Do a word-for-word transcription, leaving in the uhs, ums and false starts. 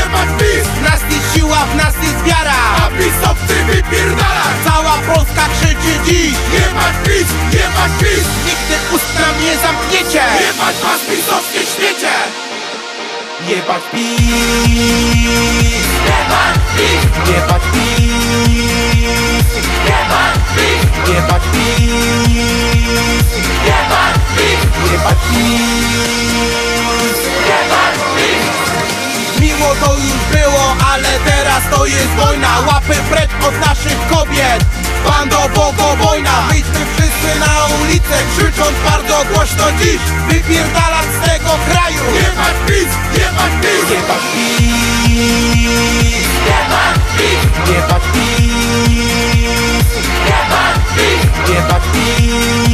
jebać PiS. W nas jest siła, w nas jest wiara, A pisowcy wypierdalać. cała Polska krzyczy dziś: Jebać PiS, jebać PiS. nigdy ust nam nie zamkniecie. Jebać was pisowskie śmiecie. Jebać PiS, Jebać PiS, jebać PiS, jebać PiS, jebać PiS, jebać PiS, jebać PiS. jebać PiS. Miło to już było, ale teraz to jest wojna. Łapy precz od naszych kobiet, bando bogo wojna. Wyjdźmy wszyscy na ulicę, krzycząc bardzo głośno dziś: wypierdalać z tego kraju. Jebać PiS, jebać PiS, Jebać PiS, jebać PiS, jebać PiS, jebać PiS, jebać PiS.